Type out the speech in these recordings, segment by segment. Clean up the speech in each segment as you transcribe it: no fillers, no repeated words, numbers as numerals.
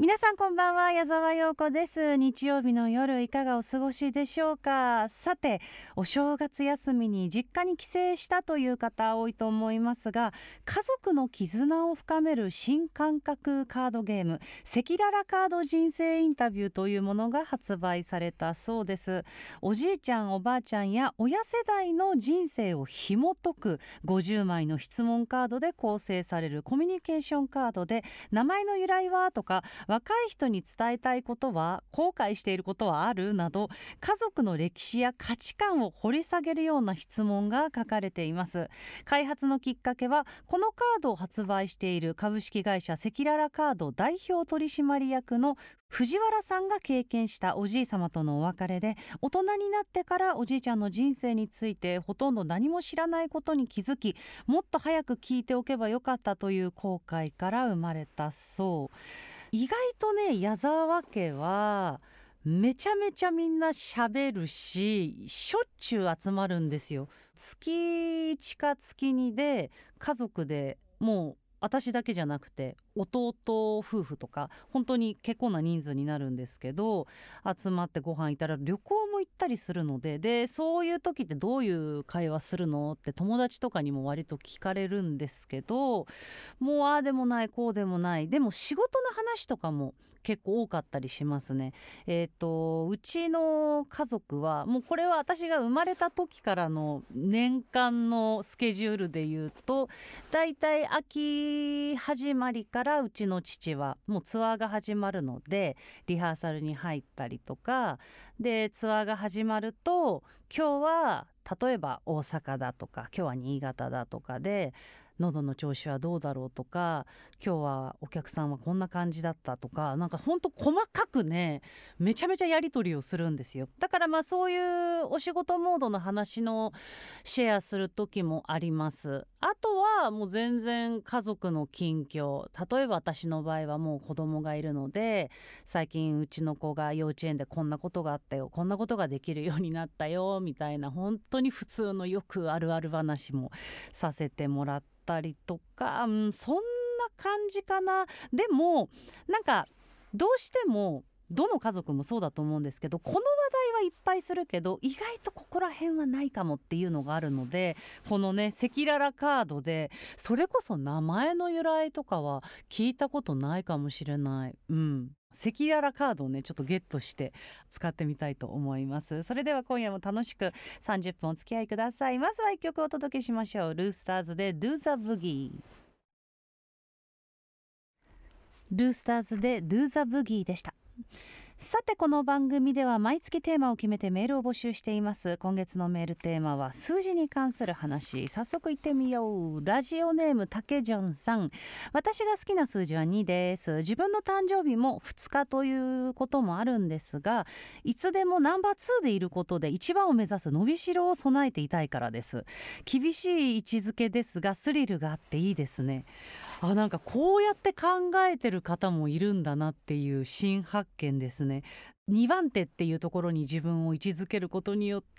皆さんこんばんは、矢沢陽子です。日曜日の夜いかがお過ごしでしょうか。さて、お正月休みに実家に帰省したという方多いと思いますが、家族の絆を深める新感覚カードゲーム、赤裸々カード人生インタビューというものが発売されたそうです。おじいちゃんおばあちゃんや親世代の人生を紐解く50枚の質問カードで構成されるコミュニケーションカードで、名前の由来はとか、若い人に伝えたいことは、後悔していることはあるなど、家族の歴史や価値観を掘り下げるような質問が書かれています。開発のきっかけは、このカードを発売している株式会社赤裸々カード代表取締役の藤原さんが経験したおじいさまとのお別れで、大人になってからおじいちゃんの人生についてほとんど何も知らないことに気づき、もっと早く聞いておけばよかったという後悔から生まれたそう。意外とね、矢沢家はめちゃめちゃみんな喋るし、しょっちゅう集まるんですよ。月1か月2で家族で、もう私だけじゃなくて弟夫婦とか本当に結構な人数になるんですけど、集まってご飯行ったら旅行も行ったりするので、そういう時ってどういう会話するのって友達とかにも割と聞かれるんですけど、もうああでもないこうでもない、でも仕事の話とかも結構多かったりしますね。うちの家族はもう、これは私が生まれた時からの年間のスケジュールで言うと、だいたい秋始まりからうちの父はもうツアーが始まるので、リハーサルに入ったりとかで、ツアーが始まると、今日は例えば大阪だとか、今日は新潟だとかで、喉の調子はどうだろうとか、今日はお客さんはこんな感じだったとか、なんかほんと細かくね、めちゃめちゃやり取りをするんですよ。だからそういうお仕事モードの話のシェアする時もあります。あとはもう全然家族の近況、例えば私の場合はもう子供がいるので、最近うちの子が幼稚園でこんなことがあったよ、こんなことができるようになったよみたいな、本当に普通のよくあるある話もさせてもらったりとか、そんな感じかな。でもなんかどうしてもどの家族もそうだと思うんですけど、この話題はいっぱいするけど意外とここら辺はないかもっていうのがあるので、このね赤裸々カードでそれこそ名前の由来とかは聞いたことないかもしれない。赤裸々カードをねちょっとゲットして使ってみたいと思います。それでは今夜も楽しく30分お付き合いください。まずは一曲お届けしましょう。ルースターズで Do the Boogie。 ルースターズで Do the Boogie でした。さて、この番組では毎月テーマを決めてメールを募集しています。今月のメールテーマは数字に関する話。早速行ってみよう。ラジオネームたけじょんさん。私が好きな数字は2です。自分の誕生日も2日ということもあるんですが、いつでもナンバー2でいることで一番を目指す伸びしろを備えていたいからです。厳しい位置づけですがスリルがあっていいですね。なんかこうやって考えてる方もいるんだなっていう新発見ですね。2番手っていうところに自分を位置づけることによって、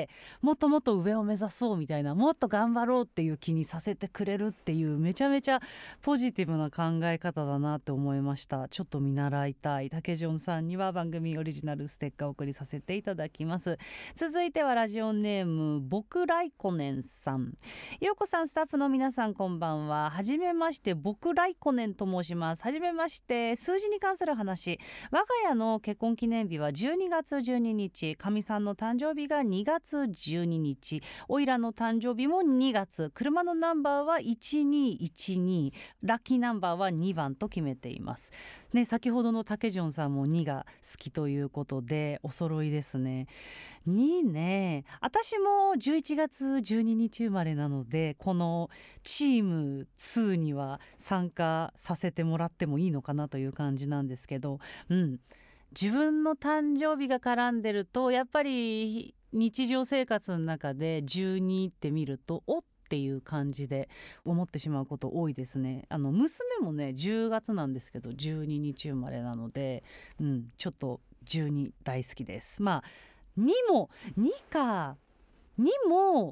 もっともっと上を目指そうみたいな、もっと頑張ろうっていう気にさせてくれるっていう、めちゃめちゃポジティブな考え方だなって思いました。ちょっと見習いたい。たけじょんさんには番組オリジナルステッカーをお送りさせていただきます。続いてはラジオネーム僕ライコネンさん。ようこさん、スタッフの皆さんこんばんは。はじめまして、僕ライコネンと申します。はじめまして。数字に関する話。我が家の結婚記念日は12月12日、かみさんの誕生日が2月12日、おいらの誕生日も2月、車のナンバーは1212、ラッキーナンバーは2番と決めていますね。先ほどのたけじょんさんも2が好きということでお揃いですね。2ね、私も11月12日生まれなので、このチーム2には参加させてもらってもいいのかなという感じなんですけど、自分の誕生日が絡んでると、やっぱり日常生活の中で12って見るとおっていう感じで思ってしまうこと多いですね。娘もね10月なんですけど12日生まれなので、ちょっと12大好きです。2も2か2も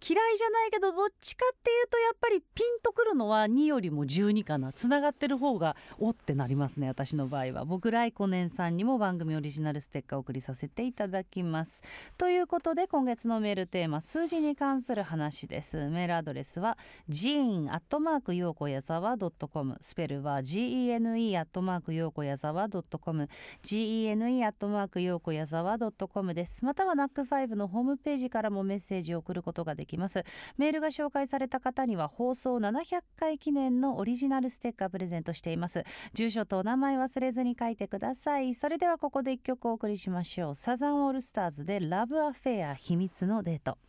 嫌いじゃないけど、どっちかっていうとやっぱりピンとくるのは2よりも12かな。つながってる方がおってなりますね、私の場合は。僕ライコネンさんにも番組オリジナルステッカーを送りさせていただきます。ということで今月のメールテーマ、数字に関する話です。メールアドレスは gene@yokoyazawa.com、 スペルは gene@yokoyazawa.com、 gene@yokoyazawa.com です。または NAC5 のホームページからもメッセージを送ることができます。メールが紹介された方には放送700回記念のオリジナルステッカープレゼントしています。住所とお名前忘れずに書いてください。それではここで1曲お送りしましょう。サザンオールスターズでラブアフェア秘密のデート。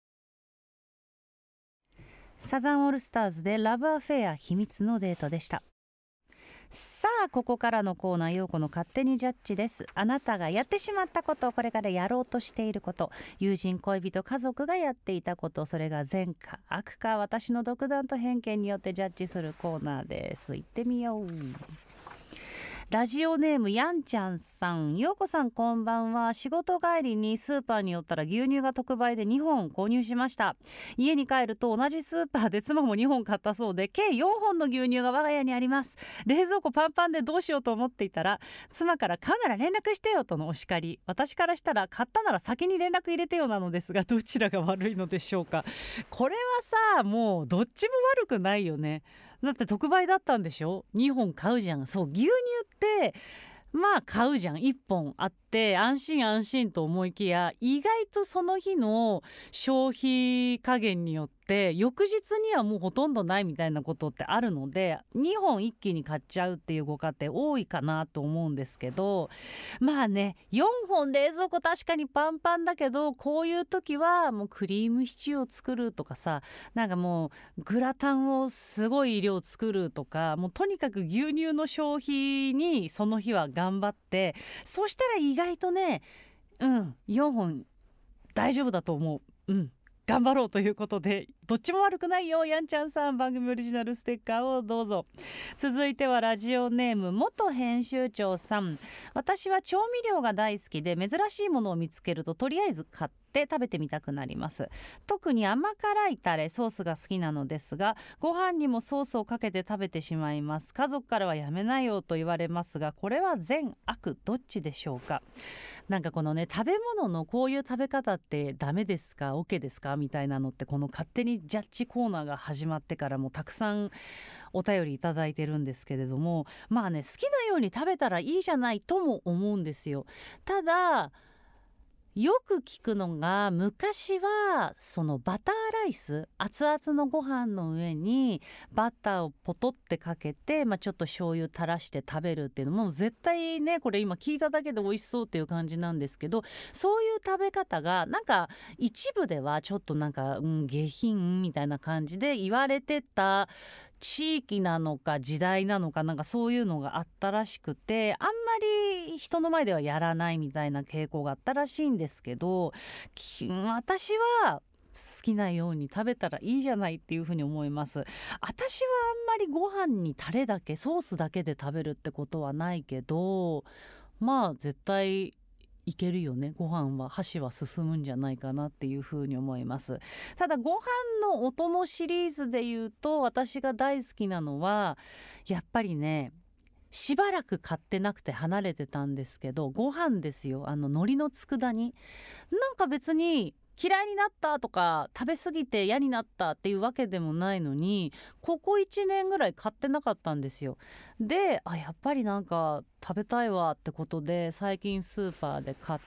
サザンオールスターズでラブアフェア秘密のデートでした。さあここからのコーナー、陽子の勝手にジャッジです。あなたがやってしまったこと、これからやろうとしていること、友人恋人家族がやっていたこと、それが善か悪か、私の独断と偏見によってジャッジするコーナーです。行ってみよう。ラジオネームやんちゃんさん、陽子さんこんばんは。仕事帰りにスーパーに寄ったら牛乳が特売で2本購入しました。家に帰ると同じスーパーで妻も2本買ったそうで、計4本の牛乳が我が家にあります。冷蔵庫パンパンでどうしようと思っていたら、妻から買うなら連絡してよとのお叱り。私からしたら買ったなら先に連絡入れてよなのですが、どちらが悪いのでしょうか。これはさ、もうどっちも悪くないよね。だって特売だったんでしょ。2本買うじゃん。そう、牛乳ってまあ買うじゃん。1本あって安心安心と思いきや、意外とその日の消費加減によって翌日にはもうほとんどないみたいなことってあるので、2本一気に買っちゃうっていうご家庭多いかなと思うんですけど、まあね、4本冷蔵庫確かにパンパンだけど、こういう時はもうクリームシチューを作るとかさ、なんかもうグラタンをすごい量作るとか、もうとにかく牛乳の消費にその日は頑張って、そしたら意外とね、4本大丈夫だと思う。頑張ろうということで、どっちも悪くないよ。やんちゃんさん、番組オリジナルステッカーをどうぞ。続いてはラジオネーム元編集長さん。私は調味料が大好きで、珍しいものを見つけるととりあえず買って食べてみたくなります。特に甘辛いタレソースが好きなのですが、ご飯にもソースをかけて食べてしまいます。家族からはやめなよと言われますが、これは善悪どっちでしょうか。なんかこのね、食べ物のこういう食べ方ってダメですか OK ですかみたいなのって、この勝手にジャッジコーナーが始まってからもたくさんお便りいただいてるんですけれども、まあね、好きなように食べたらいいじゃないとも思うんですよ。ただよく聞くのが、昔はそのバターライス、熱々のご飯の上にバターをポトってかけて、ちょっと醤油垂らして食べるっていうのも絶対ね、これ今聞いただけで美味しそうっていう感じなんですけど、そういう食べ方がなんか一部ではちょっとなんか、下品みたいな感じで言われてた地域なのか時代なのか、なんかそういうのがあったらしくて、あんまり人の前ではやらないみたいな傾向があったらしいんですけど、私は好きなように食べたらいいじゃないっていうふうに思います。私はあんまりご飯にタレだけソースだけで食べるってことはないけど、絶対いけるよね。ご飯は箸は進むんじゃないかなっていうふうに思います。ただご飯のお供シリーズで言うと、私が大好きなのはやっぱりね、しばらく買ってなくて離れてたんですけど、ご飯ですよ。海苔の佃煮、なんか別に嫌いになったとか食べ過ぎて嫌になったっていうわけでもないのに、ここ1年ぐらい買ってなかったんですよ。で、やっぱりなんか食べたいわってことで最近スーパーで買って、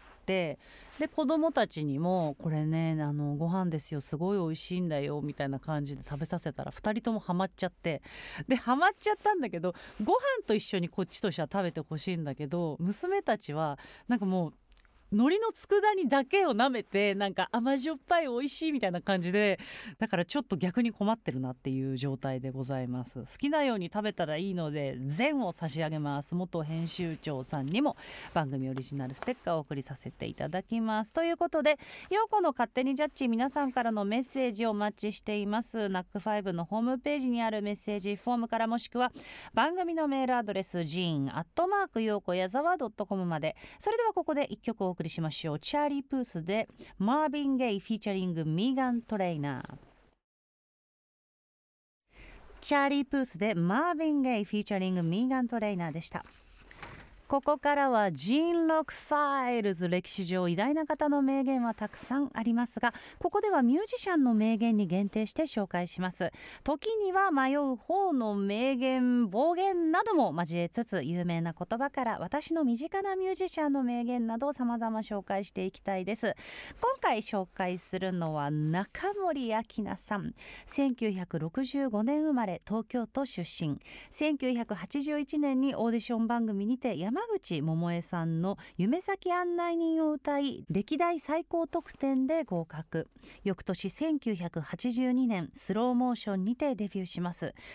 で子供たちにもこれね、ご飯ですよ、すごい美味しいんだよみたいな感じで食べさせたら2人ともハマっちゃって、でハマっちゃったんだけど、ご飯と一緒にこっちとしては食べてほしいんだけど、娘たちはなんかもう海苔の佃煮だけを舐めて、なんか甘じょっぱい美味しいみたいな感じで、だからちょっと逆に困ってるなっていう状態でございます。好きなように食べたらいいので善を差し上げます。元編集長さんにも番組オリジナルステッカーをお送りさせていただきます。ということで、陽子の勝手にジャッジ、皆さんからのメッセージをお待ちしています。 NAC5 のホームページにあるメッセージフォームから、もしくは番組のメールアドレス gene@yokoyazawa.com まで。それではここで1曲お送り送りしましょう。チャーリー・プースでマーヴィン・ゲイフィーチャリングミーガン・トレイナー。チャーリー・プースでマーヴィン・ゲイフィーチャリングミーガン・トレイナーでした。ここからはジーン・ロックファイルズ。歴史上偉大な方の名言はたくさんありますが、ここではミュージシャンの名言に限定して紹介します。時には迷う方の名言、暴言なども交えつつ、有名な言葉から私の身近なミュージシャンの名言などを様々紹介していきたいです。今回紹介するのは中森明菜さん。1965年生まれ、東京都出身。1981年にオーディション番組にて山口百恵さんの夢先案内人を歌い、歴代最高得点で合格。翌年1982年スローモーションにてデビューします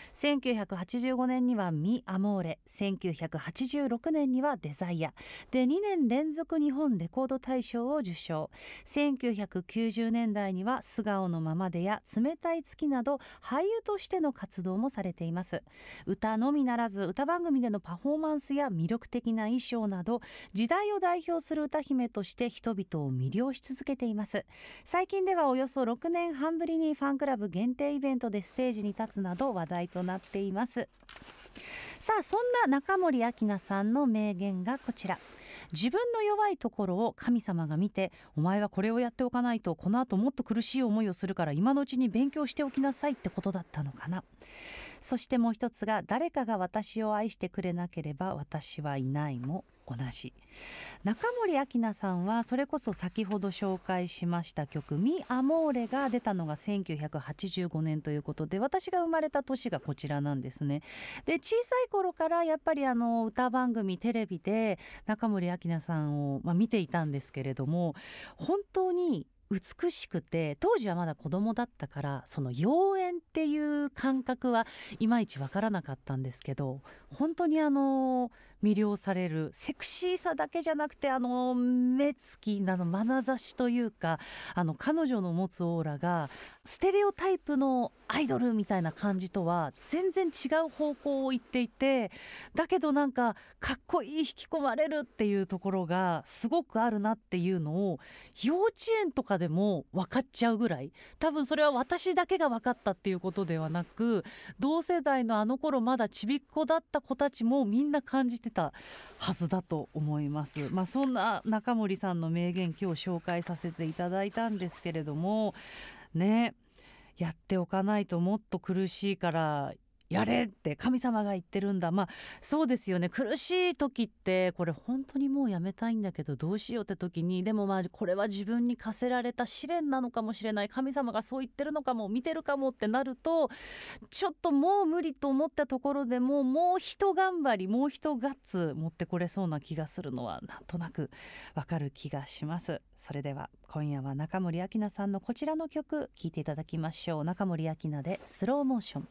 。1985年にはミ・アモーレ、1986年にはデザイアで2年連続日本レコード大賞を受賞。1990年代には素顔のままでや冷たい月など俳優としての活動もされています。歌のみならず歌番組でのパフォーマンスや魅力的な衣装など、時代を代表する歌姫として人々を魅了し続けています。最近ではおよそ6年半ぶりにファンクラブ限定イベントでステージに立つなど話題となっています。さあ、そんな中森明菜さんの名言がこちら。自分の弱いところを神様が見て、お前はこれをやっておかないとこの後もっと苦しい思いをするから今のうちに勉強しておきなさいってことだったのかな。そしてもう一つが、誰かが私を愛してくれなければ私はいないも同じ。中森明菜さんはそれこそ先ほど紹介しました曲ミ・アモーレが出たのが1985年ということで、私が生まれた年がこちらなんですね。で、小さい頃からやっぱり歌番組テレビで中森明菜さんを、見ていたんですけれども、本当に美しくて、当時はまだ子供だったからその妖艶っていう感覚はいまいちわからなかったんですけど、本当に魅了されるセクシーさだけじゃなくて、目つきなの眼差しというか、彼女の持つオーラがステレオタイプのアイドルみたいな感じとは全然違う方向を行っていて、だけどなんかかっこいい、引き込まれるっていうところがすごくあるなっていうのを幼稚園とかでも分かっちゃうぐらい、多分それは私だけが分かったっていうことではなく、同世代のあの頃まだちびっ子だった子たちもみんな感じてたはずだと思います。そんな中森さんの名言、今日紹介させていただいたんですけれどもね、やっておかないともっと苦しいからやれって神様が言ってるんだ。そうですよね。苦しい時ってこれ本当にもうやめたいんだけどどうしようって時に、でもこれは自分に課せられた試練なのかもしれない、神様がそう言ってるのかも、見てるかもってなると、ちょっともう無理と思ったところでももう一頑張り、もう一ガッツ持ってこれそうな気がするのはなんとなくわかる気がします。それでは今夜は中森明菜さんのこちらの曲聴いていただきましょう。中森明菜でスローモーション。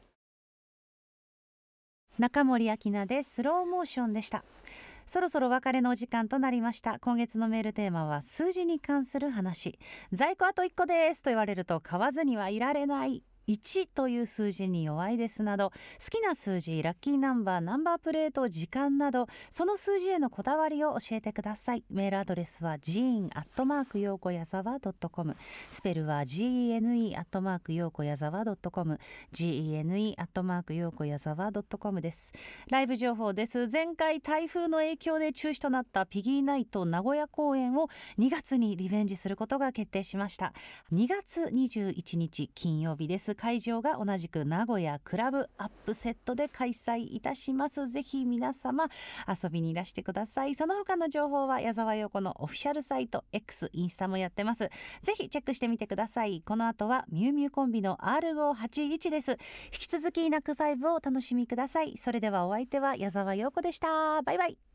中森明菜でスローモーションでした。そろそろ別れのお時間となりました。今月のメールテーマは数字に関する話。在庫あと1個ですと言われると買わずにはいられない、1という数字に弱いですなど、好きな数字、ラッキーナンバー、ナンバープレート、時間など、その数字へのこだわりを教えてください。メールアドレスは gene@yokoyazawa.com、 スペルは gene@yokoyazawa.com、 gene@yokoyazawa.com です。ライブ情報です。前回台風の影響で中止となったピギーナイト名古屋公演を2月にリベンジすることが決定しました。2月21日金曜日です。会場が同じく名古屋クラブアップセットで開催いたします。ぜひ皆様遊びにいらしてください。その他の情報は矢沢陽子のオフィシャルサイト X、インスタもやってます。ぜひチェックしてみてください。この後はミュウミュウコンビの R581 です。引き続きナック5をお楽しみください。それではお相手は矢沢陽子でした。バイバイ。